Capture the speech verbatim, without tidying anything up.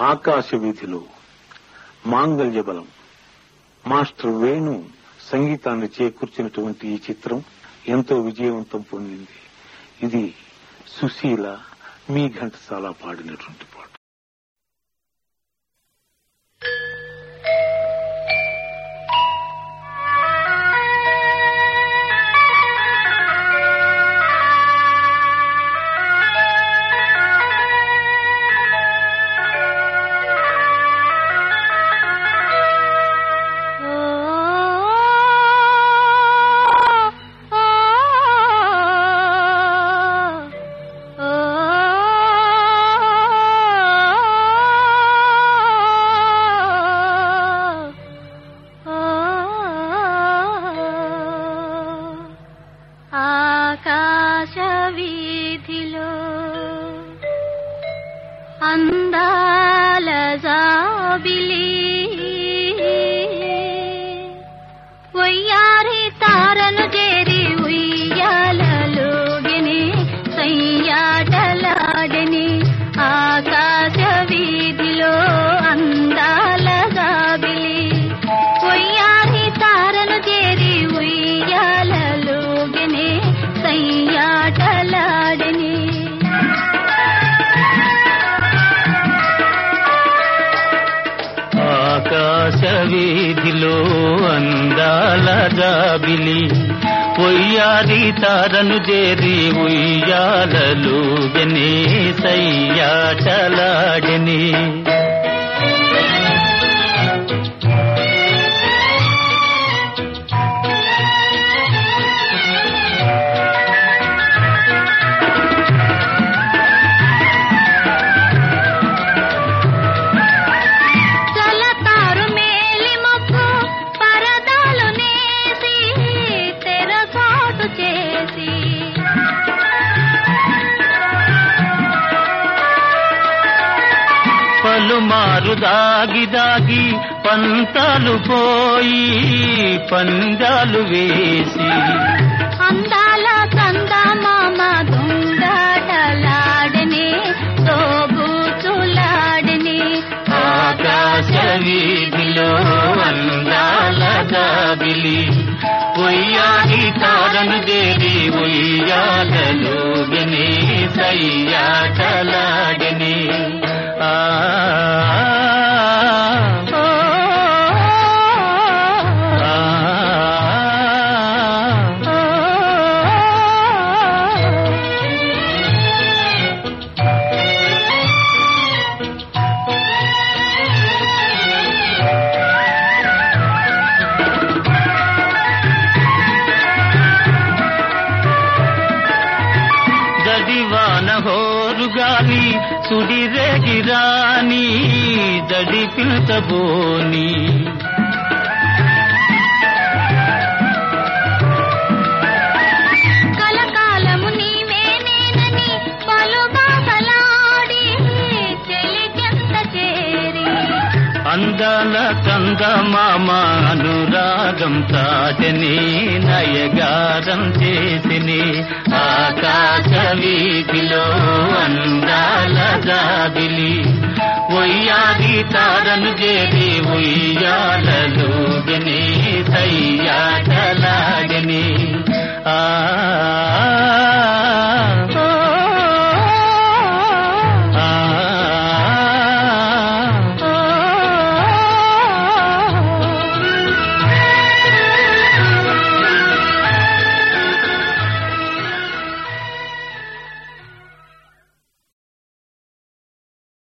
ఆకాశ వీధిలో మాంగళ్య బలం మాస్టర్ వేణు సంగీతాన్ని చేకూర్చినటువంటి ఈ చిత్రం ఎంతో విజయవంతం పొందింది. ఇది సుశీల మీ ఘంటసాల పాడినటువంటి పాట. అందాల జాబిలి వయ్యారి తారను చేరి ఉయ్యాలలోగిని సయ్యాటలాడని ఆకాశ వీధిలో అందాల జాబిలి వయ్యారి తారను చేరి ఉయ్యాలలోగిని సయ్యాటలాడని ఆకాశ వీధిలో అందాల జాబిలి ఒయ్యారి తారను చేరి ఉయ్యాలలోగని సయ్యాటలాడని పలుమారు దాగి దాగి పంతాలు పోయి పందాలు వేసి అందాల కందమామ దొంగటలాడని తోబూచులాడని ఆకాశ వీధిలో అందాల జాబిలి ఒయ్యారి తారను చేరి ఉయ్యాలలోగని సయ్యాటలాడని ఆ జడివాన హోరుగాలి సుడిరేగిరాని జడి పిలుతబోని కలకాలము నీవే నేనని పలుబాసలాడి చెలికెంత చేరి అందాల కందమామ అనురాగం తాటని నయగారం చేసిని ఆకాశ వీధిలో అందాల జాబిలి ఒయ్యారి తారను చేరి ఉయ్యాలలోగని సయ్యాటలాడని ఆ